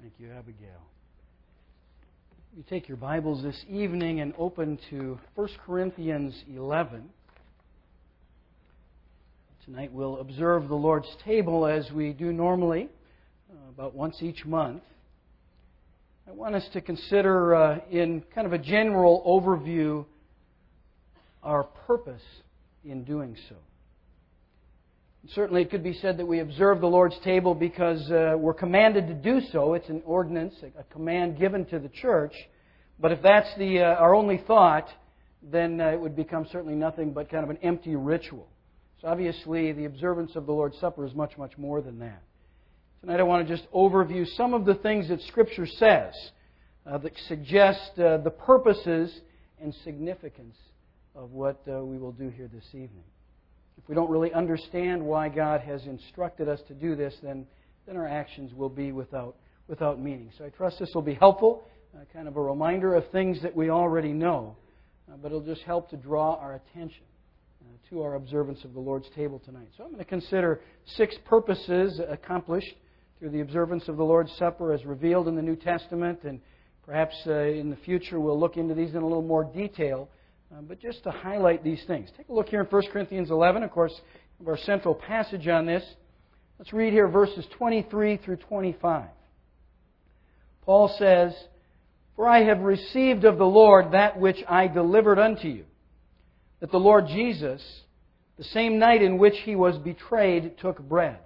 Thank you, Abigail. You take your Bibles this evening and open to 1 Corinthians 11. Tonight we'll observe the Lord's table as we do normally, about once each month. I want us to consider in kind of a general overview our purpose in doing so. Certainly it could be said that we observe the Lord's table because we're commanded to do so. It's an ordinance, a command given to the church. But if that's our only thought, then it would become certainly nothing but kind of an empty ritual. So obviously the observance of the Lord's Supper is much, much more than that. Tonight I want to just overview some of the things that Scripture says that suggest the purposes and significance of what we will do here this evening. If we don't really understand why God has instructed us to do this, then our actions will be without meaning. So I trust this will be helpful, kind of a reminder of things that we already know, but it'll just help to draw our attention to our observance of the Lord's table tonight. So I'm going to consider 6 purposes accomplished through the observance of the Lord's Supper as revealed in the New Testament, and perhaps in the future we'll look into these in a little more detail. But just to highlight these things. Take a look here in 1 Corinthians 11, of course, our central passage on this. Let's read here verses 23 through 25. Paul says, "For I have received of the Lord that which I delivered unto you, that the Lord Jesus, the same night in which He was betrayed, took bread.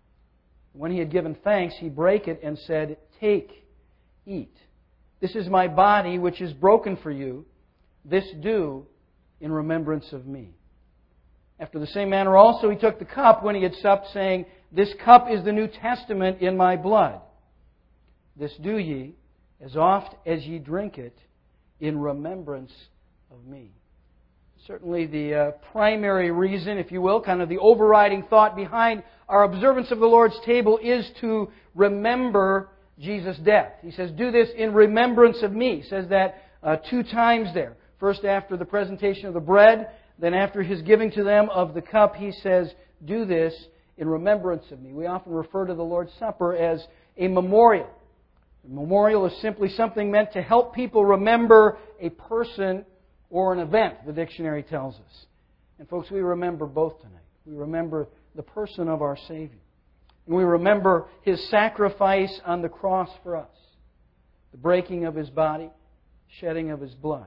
When He had given thanks, He brake it and said, 'Take, eat. This is my body which is broken for you. This do in remembrance of me.' After the same manner also He took the cup when He had supped, saying, 'This cup is the New Testament in my blood. This do ye, as oft as ye drink it, in remembrance of me.'" Certainly the primary reason, if you will, kind of the overriding thought behind our observance of the Lord's table is to remember Jesus' death. He says, "Do this in remembrance of me." He says that 2 times there. First after the presentation of the bread, then after His giving to them of the cup, He says, "Do this in remembrance of me." We often refer to the Lord's Supper as a memorial. A memorial is simply something meant to help people remember a person or an event, the dictionary tells us. And folks, we remember both tonight. We remember the person of our Savior. And we remember His sacrifice on the cross for us. The breaking of His body, shedding of His blood.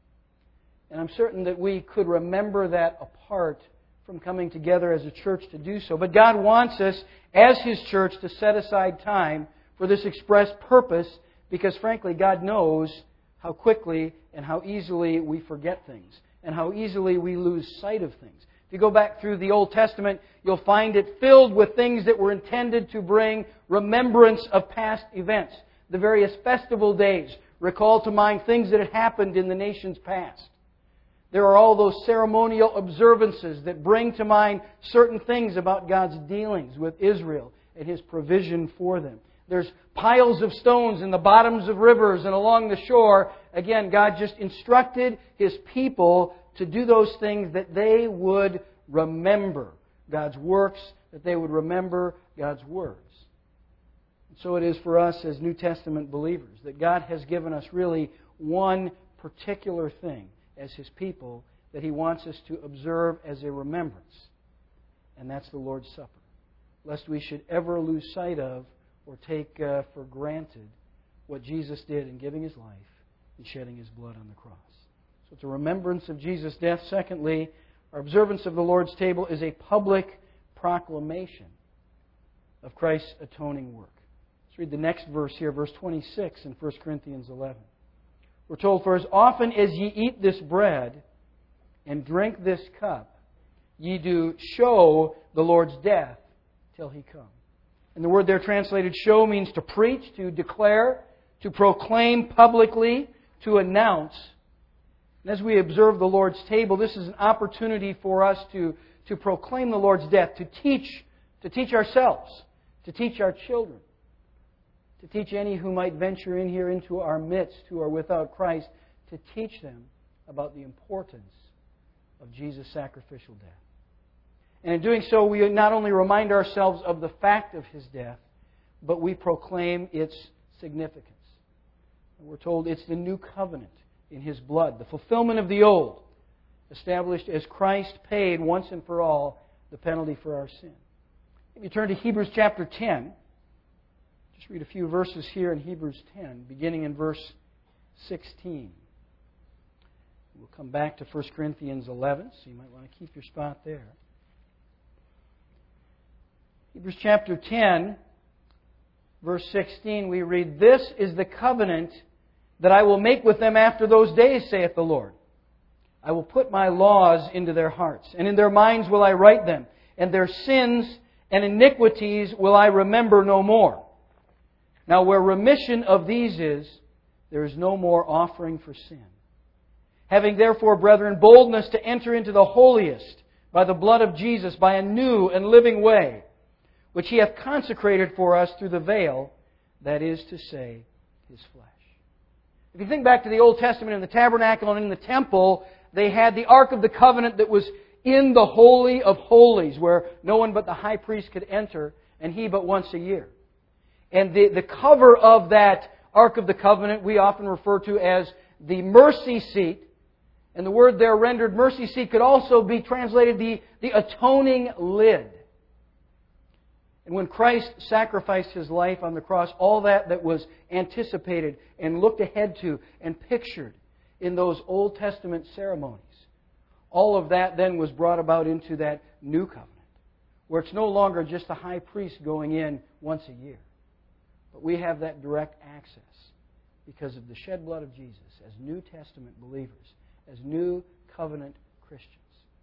And I'm certain that we could remember that apart from coming together as a church to do so. But God wants us, as His church, to set aside time for this express purpose because, frankly, God knows how quickly and how easily we forget things and how easily we lose sight of things. If you go back through the Old Testament, you'll find it filled with things that were intended to bring remembrance of past events. The various festival days recall to mind things that had happened in the nation's past. There are all those ceremonial observances that bring to mind certain things about God's dealings with Israel and His provision for them. There's piles of stones in the bottoms of rivers and along the shore. Again, God just instructed His people to do those things that they would remember God's works, that they would remember God's words. And so it is for us as New Testament believers that God has given us really one particular thing as His people that He wants us to observe as a remembrance. And that's the Lord's Supper. Lest we should ever lose sight of or take for granted what Jesus did in giving His life and shedding His blood on the cross. So it's a remembrance of Jesus' death. Secondly, our observance of the Lord's table is a public proclamation of Christ's atoning work. Let's read the next verse here, verse 26 in 1 Corinthians 11. We're told, "For as often as ye eat this bread and drink this cup, ye do show the Lord's death till He come." And the word there translated show means to preach, to declare, to proclaim publicly, to announce. And as we observe the Lord's table, this is an opportunity for us to proclaim the Lord's death, to teach ourselves, to teach our children, to teach any who might venture in here into our midst who are without Christ, to teach them about the importance of Jesus' sacrificial death. And in doing so, we not only remind ourselves of the fact of His death, but we proclaim its significance. And we're told it's the new covenant in His blood, the fulfillment of the old, established as Christ paid once and for all the penalty for our sin. If you turn to Hebrews chapter 10, just read a few verses here in Hebrews 10, beginning in verse 16. We'll come back to 1 Corinthians 11, so you might want to keep your spot there. Hebrews chapter 10, verse 16, we read, "This is the covenant that I will make with them after those days, saith the Lord. I will put my laws into their hearts, and in their minds will I write them, and their sins and iniquities will I remember no more. Now where remission of these is, there is no more offering for sin. Having therefore, brethren, boldness to enter into the holiest by the blood of Jesus, by a new and living way, which He hath consecrated for us through the veil, that is to say, His flesh." If you think back to the Old Testament, in the tabernacle and in the temple, they had the Ark of the Covenant that was in the Holy of Holies, where no one but the high priest could enter, and he but once a year. And the cover of that Ark of the Covenant we often refer to as the mercy seat. And the word there rendered mercy seat could also be translated the atoning lid. And when Christ sacrificed His life on the cross, all that was anticipated and looked ahead to and pictured in those Old Testament ceremonies, all of that then was brought about into that new covenant, where it's no longer just the high priest going in once a year. But we have that direct access because of the shed blood of Jesus as New Testament believers, as New Covenant Christians.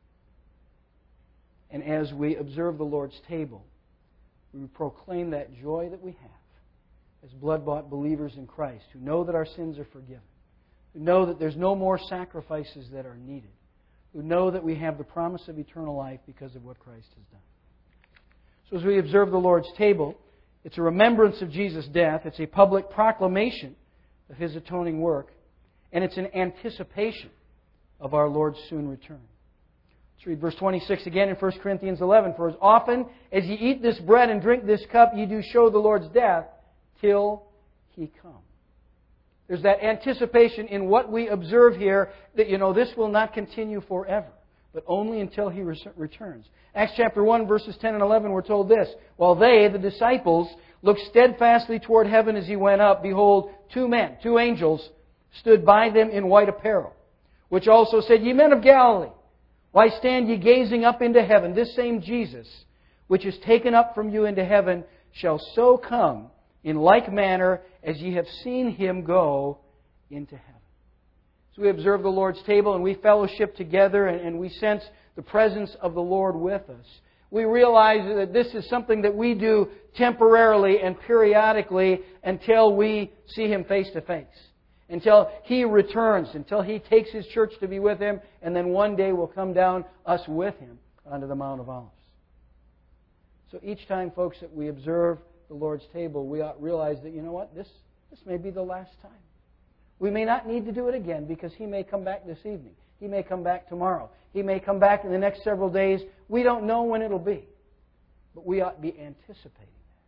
And as we observe the Lord's table, we proclaim that joy that we have as blood-bought believers in Christ, who know that our sins are forgiven, who know that there's no more sacrifices that are needed, who know that we have the promise of eternal life because of what Christ has done. So as we observe the Lord's table, it's a remembrance of Jesus' death, it's a public proclamation of His atoning work, and it's an anticipation of our Lord's soon return. Let's read verse 26 again in 1 Corinthians 11. "For as often as ye eat this bread and drink this cup, ye do show the Lord's death till He come." There's that anticipation in what we observe here that, this will not continue forever, but only until He returns. Acts chapter 1, verses 10 and 11, we're told this: "While they, the disciples, looked steadfastly toward heaven as He went up, behold, two angels, stood by them in white apparel, which also said, Ye men of Galilee, why stand ye gazing up into heaven? This same Jesus, which is taken up from you into heaven, shall so come in like manner as ye have seen Him go into heaven." So we observe the Lord's table and we fellowship together and we sense the presence of the Lord with us. We realize that this is something that we do temporarily and periodically until we see Him face to face. Until He returns, until He takes His church to be with Him, and then one day we'll come down, us with Him, onto the Mount of Olives. So each time, folks, that we observe the Lord's table, we ought to realize that, this may be the last time. We may not need to do it again because He may come back this evening. He may come back tomorrow. He may come back in the next several days. We don't know when it'll be. But we ought to be anticipating that.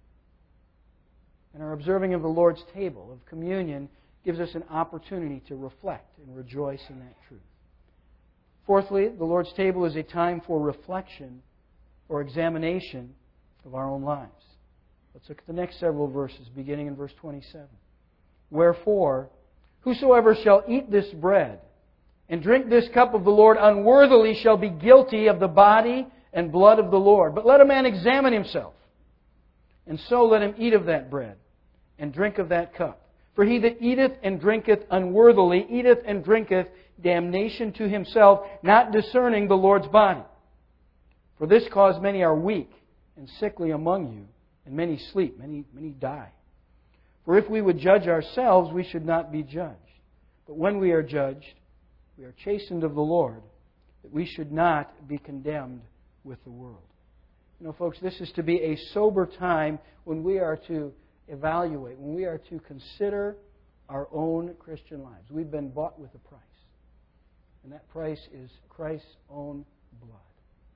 And our observing of the Lord's table, of communion, gives us an opportunity to reflect and rejoice in that truth. Fourthly, the Lord's table is a time for reflection or examination of our own lives. Let's look at the next several verses, beginning in verse 27. "Wherefore, whosoever shall eat this bread and drink this cup of the Lord unworthily shall be guilty of the body and blood of the Lord. But let a man examine himself, and so let him eat of that bread and drink of that cup. For he that eateth and drinketh unworthily eateth and drinketh damnation to himself, not discerning the Lord's body. For this cause many are weak and sickly among you, and many sleep, many die. For if we would judge ourselves, we should not be judged. But when we are judged, we are chastened of the Lord, that we should not be condemned with the world." Folks, this is to be a sober time when we are to evaluate, when we are to consider our own Christian lives. We've been bought with a price. And that price is Christ's own blood.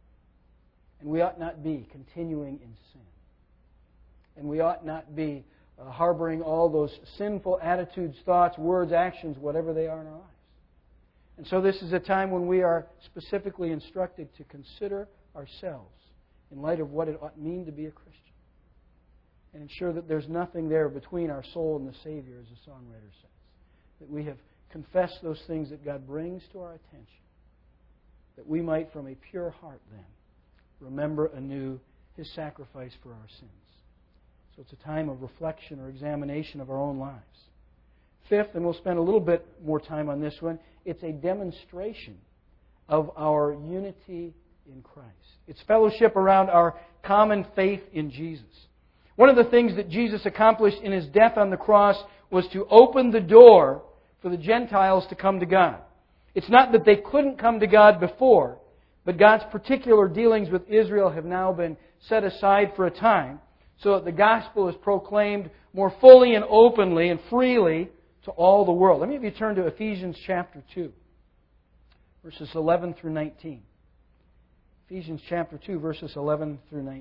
And we ought not be continuing in sin. And we ought not be harboring all those sinful attitudes, thoughts, words, actions, whatever they are in our lives. And so this is a time when we are specifically instructed to consider ourselves in light of what it ought mean to be a Christian. And ensure that there's nothing there between our soul and the Savior, as the songwriter says. That we have confessed those things that God brings to our attention. That we might, from a pure heart then, remember anew His sacrifice for our sins. So it's a time of reflection or examination of our own lives. Fifth, and we'll spend a little bit more time on this one, it's a demonstration of our unity in Christ. It's fellowship around our common faith in Jesus. One of the things that Jesus accomplished in His death on the cross was to open the door for the Gentiles to come to God. It's not that they couldn't come to God before, but God's particular dealings with Israel have now been set aside for a time so that the gospel is proclaimed more fully and openly and freely to all the world. Let me have you turn to Ephesians chapter 2, verses 11 through 19. Ephesians chapter 2, verses 11 through 19.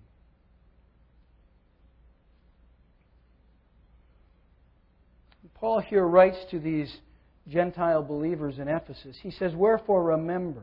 Paul here writes to these Gentile believers in Ephesus. He says, "Wherefore remember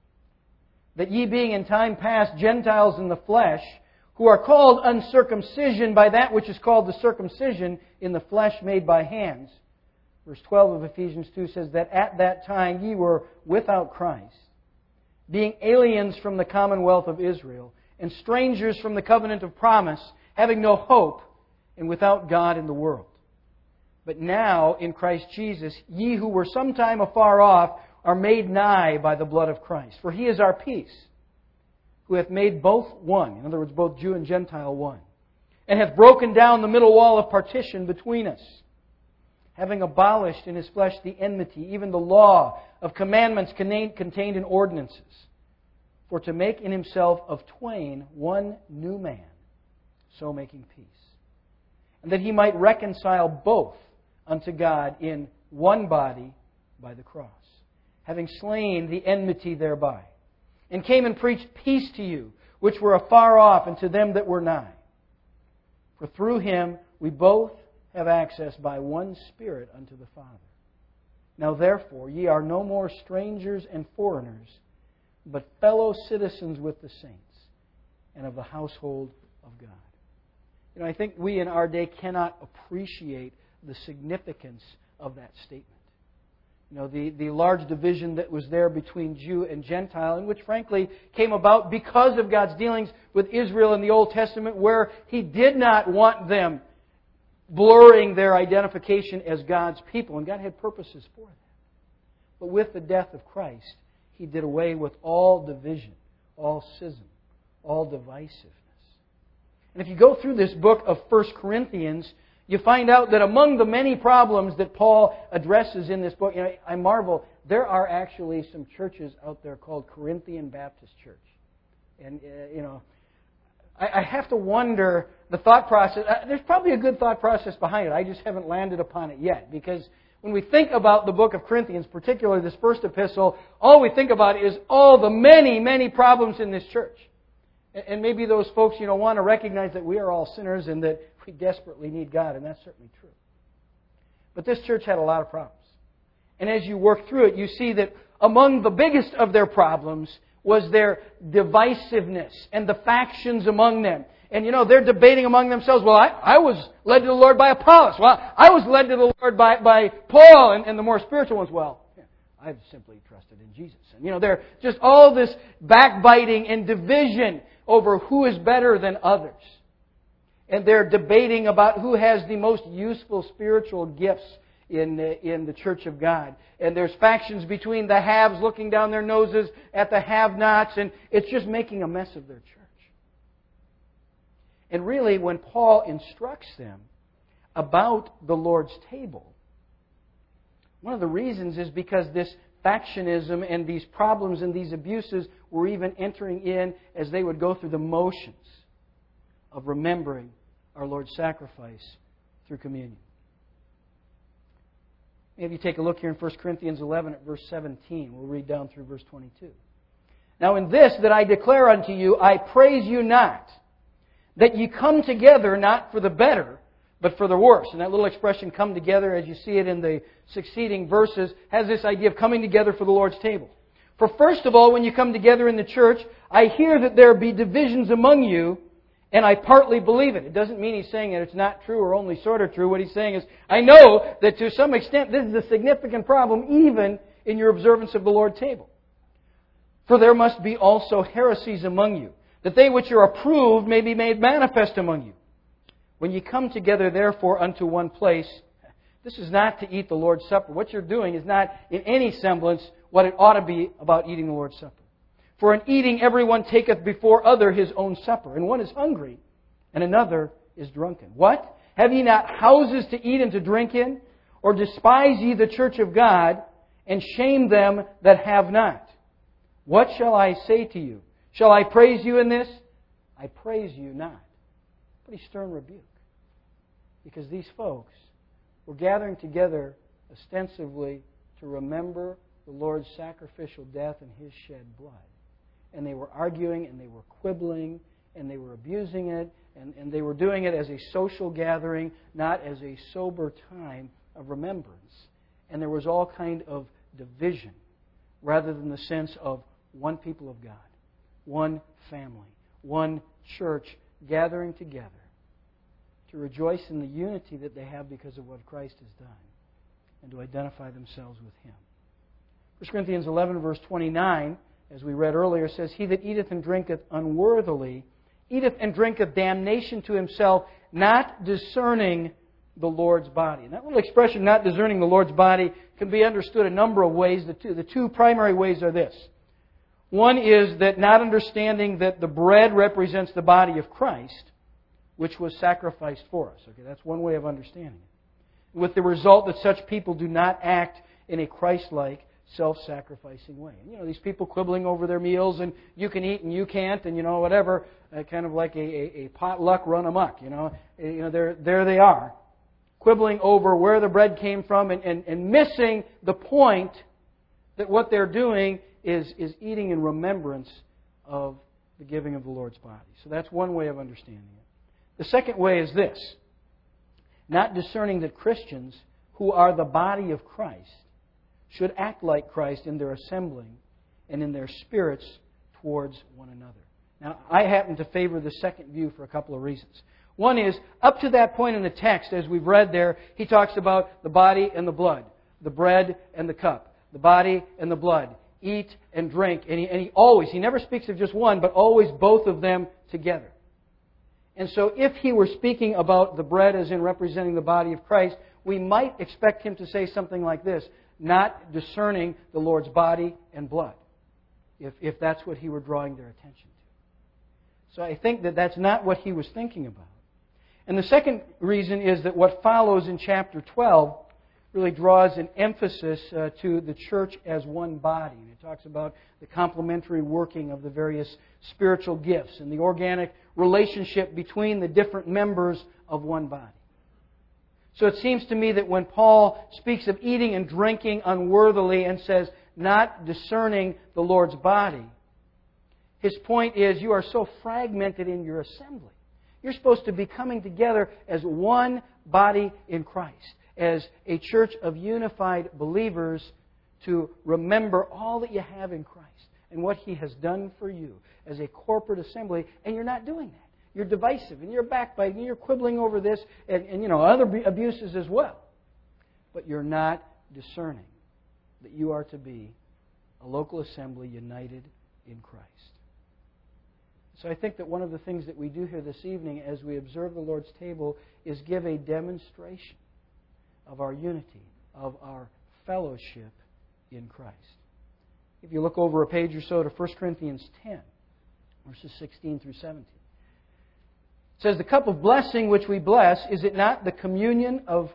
that ye being in time past Gentiles in the flesh, who are called uncircumcision by that which is called the circumcision in the flesh made by hands." Verse 12 of Ephesians 2 says that at that time ye were without Christ, being aliens from the commonwealth of Israel, and strangers from the covenant of promise, having no hope, and without God in the world. But now, in Christ Jesus, ye who were sometime afar off are made nigh by the blood of Christ. For He is our peace, who hath made both one, in other words, both Jew and Gentile one, and hath broken down the middle wall of partition between us, having abolished in His flesh the enmity, even the law of commandments contained in ordinances, for to make in Himself of twain one new man, so making peace, and that He might reconcile both unto God in one body by the cross, having slain the enmity thereby, and came and preached peace to you, which were afar off, and to them that were nigh. For through Him we both have access by one Spirit unto the Father. Now therefore ye are no more strangers and foreigners, but fellow citizens with the saints, and of the household of God. You know, I think we in our day cannot appreciate the significance of that statement. You know, the large division that was there between Jew and Gentile, and which frankly came about because of God's dealings with Israel in the Old Testament, where He did not want them blurring their identification as God's people. And God had purposes for that. But with the death of Christ, He did away with all division, all schism, all divisiveness. And if you go through this book of 1 Corinthians, you find out that among the many problems that Paul addresses in this book, you know, I marvel, there are actually some churches out there called Corinthian Baptist Church. And, I have to wonder the thought process. There's probably a good thought process behind it. I just haven't landed upon it yet. Because when we think about the book of Corinthians, particularly this first epistle, all we think about is all the many, many problems in this church. And maybe those folks, want to recognize that we are all sinners and that we desperately need God, and that's certainly true. But this church had a lot of problems. And as you work through it, you see that among the biggest of their problems was their divisiveness and the factions among them. And, they're debating among themselves, well, I was led to the Lord by Apollos. Well, I was led to the Lord by Paul. And the more spiritual ones, well, I've simply trusted in Jesus. And, they're just all this backbiting and division over who is better than others. And they're debating about who has the most useful spiritual gifts in the church of God. And there's factions between the haves looking down their noses at the have-nots, and it's just making a mess of their church. And really, when Paul instructs them about the Lord's table, one of the reasons is because this factionism and these problems and these abuses were even entering in as they would go through the motions of remembering our Lord's sacrifice through communion. Maybe you take a look here in 1 Corinthians 11 at verse 17. We'll read down through verse 22. Now in this that I declare unto you, I praise you not, that ye come together not for the better, but for the worse. And that little expression, come together, as you see it in the succeeding verses, has this idea of coming together for the Lord's table. For first of all, when you come together in the church, I hear that there be divisions among you, and I partly believe it. It doesn't mean he's saying that it's not true or only sort of true. What he's saying is, I know that to some extent this is a significant problem even in your observance of the Lord's table. For there must be also heresies among you, that they which are approved may be made manifest among you. When ye come together therefore unto one place, this is not to eat the Lord's Supper. What you're doing is not in any semblance what it ought to be about eating the Lord's Supper. For in eating everyone taketh before other his own supper, and one is hungry, and another is drunken. What? Have ye not houses to eat and to drink in? Or despise ye the church of God, and shame them that have not? What shall I say to you? Shall I praise you in this? I praise you not. Pretty stern rebuke. Because these folks were gathering together ostensibly to remember the Lord's sacrificial death and His shed blood. And they were arguing, and they were quibbling, and they were abusing it, and they were doing it as a social gathering, not as a sober time of remembrance. And there was all kind of division, rather than the sense of one people of God, one family, one church gathering together to rejoice in the unity that they have because of what Christ has done, and to identify themselves with Him. 1 Corinthians 11, verse 29, as we read earlier, says, He that eateth and drinketh unworthily, eateth and drinketh damnation to himself, not discerning the Lord's body. And that little expression, not discerning the Lord's body, can be understood a number of ways. The two primary ways are this. One is that not understanding that the bread represents the body of Christ, which was sacrificed for us. Okay, that's one way of understanding it. With the result that such people do not act in a Christ-like, self-sacrificing way. And, these people quibbling over their meals, and you can eat and you can't, and, whatever, kind of like a potluck run amok. There they are, quibbling over where the bread came from and missing the point that what they're doing is eating in remembrance of the giving of the Lord's body. So that's one way of understanding it. The second way is this: not discerning that Christians who are the body of Christ should act like Christ in their assembling and in their spirits towards one another. Now, I happen to favor the second view for a couple of reasons. One is, up to that point in the text, as we've read there, he talks about the body and the blood, the bread and the cup, the body and the blood, eat and drink. And he never speaks of just one, but always both of them together. And so if he were speaking about the bread as in representing the body of Christ, we might expect him to say something like this: not discerning the Lord's body and blood, if that's what he were drawing their attention to. So I think that that's not what he was thinking about. And the second reason is that what follows in chapter 12 really draws an emphasis to the church as one body. And it talks about the complementary working of the various spiritual gifts and the organic relationship between the different members of one body. So it seems to me that when Paul speaks of eating and drinking unworthily and says, not discerning the Lord's body, his point is you are so fragmented in your assembly. You're supposed to be coming together as one body in Christ, as a church of unified believers, to remember all that you have in Christ and what He has done for you as a corporate assembly, and you're not doing that. You're divisive, and you're backbiting, and you're quibbling over this, and other abuses as well. But you're not discerning that you are to be a local assembly united in Christ. So I think that one of the things that we do here this evening as we observe the Lord's table is give a demonstration of our unity, of our fellowship in Christ. If you look over a page or so to 1 Corinthians 10, verses 16 through 17. It says, the cup of blessing which we bless, is it not the communion of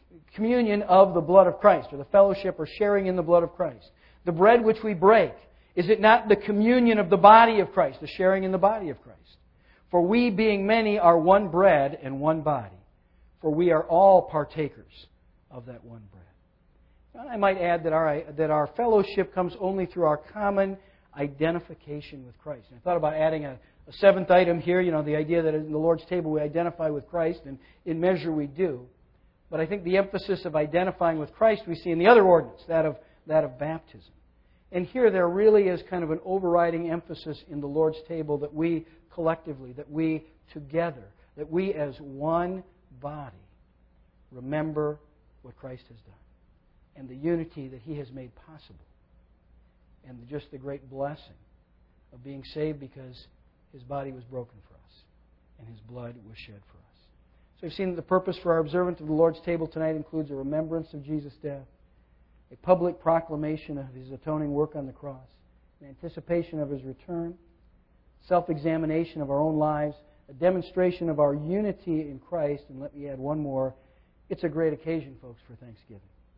the blood of Christ, or the fellowship or sharing in the blood of Christ? The bread which we break, is it not the communion of the body of Christ, the sharing in the body of Christ? For we, being many, are one bread and one body, for we are all partakers of that one bread. And I might add that our fellowship comes only through our common identification with Christ. And I thought about adding a a seventh item here, the idea that in the Lord's table we identify with Christ, and in measure we do. But I think the emphasis of identifying with Christ we see in the other ordinance, that of baptism. And here there really is kind of an overriding emphasis in the Lord's table that we collectively, that we together, that we as one body remember what Christ has done and the unity that He has made possible and just the great blessing of being saved because His body was broken for us and His blood was shed for us. So we've seen that the purpose for our observance of the Lord's table tonight includes a remembrance of Jesus' death, a public proclamation of His atoning work on the cross, an anticipation of His return, self-examination of our own lives, a demonstration of our unity in Christ, and let me add one more, it's a great occasion, folks, for Thanksgiving.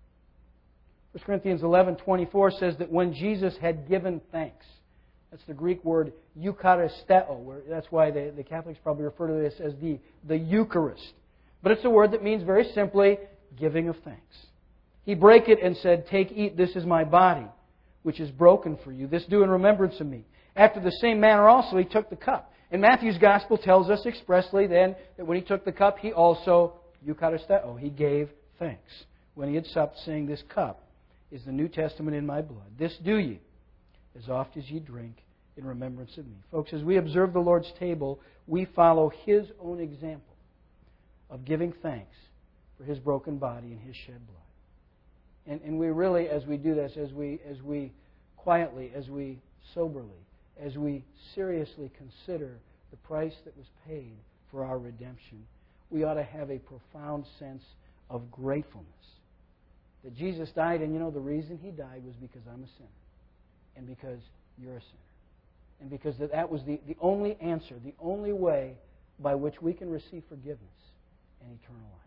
1 Corinthians 11:24 says that when Jesus had given thanks, that's the Greek word eucharisteo. That's why the Catholics probably refer to this as the Eucharist. But it's a word that means very simply giving of thanks. He brake it and said, "Take, eat, this is my body, which is broken for you. This do in remembrance of me." After the same manner also He took the cup. And Matthew's Gospel tells us expressly then that when He took the cup, He also, eucharisteo, He gave thanks when He had supped, saying, "This cup is the New Testament in my blood. This do ye, as oft as ye drink, in remembrance of me." Folks, as we observe the Lord's table, we follow His own example of giving thanks for His broken body and His shed blood. And we really, as we do this, as we quietly, as we soberly, as we seriously consider the price that was paid for our redemption, we ought to have a profound sense of gratefulness. That Jesus died, and the reason He died was because I'm a sinner. And because you're a sinner. And because that was the only answer, the only way by which we can receive forgiveness and eternal life.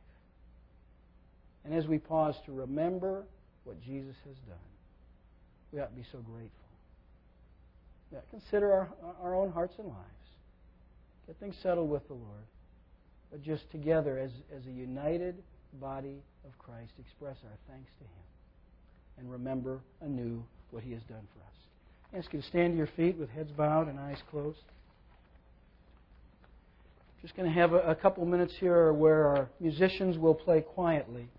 And as we pause to remember what Jesus has done, we ought to be so grateful. Yeah, consider our own hearts and lives. Get things settled with the Lord. But just together, as a united body of Christ, express our thanks to Him. And remember anew what He has done for us. I ask you to stand to your feet with heads bowed and eyes closed. Just going to have a couple minutes here where our musicians will play quietly.